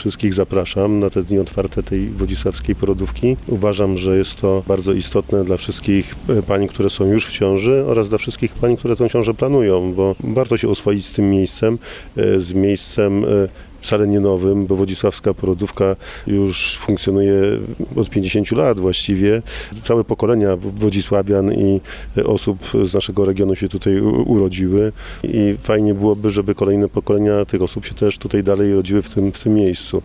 wszystkich zapraszam na te dni otwarte tej wodzisławskiej porodówki. Uważam, że jest to bardzo istotne dla wszystkich pań, które są już w ciąży oraz dla wszystkich pań, które tę ciążę planują, bo warto się oswoić z tym miejscem, z miejscem wcale nie nowym, bo wodzisławska porodówka już funkcjonuje od 50 lat właściwie. Całe pokolenia wodzisławian i osób z naszego regionu się tutaj urodziły i fajnie byłoby, żeby kolejne pokolenia tych osób się też tutaj dalej rodziły w tym miejscu.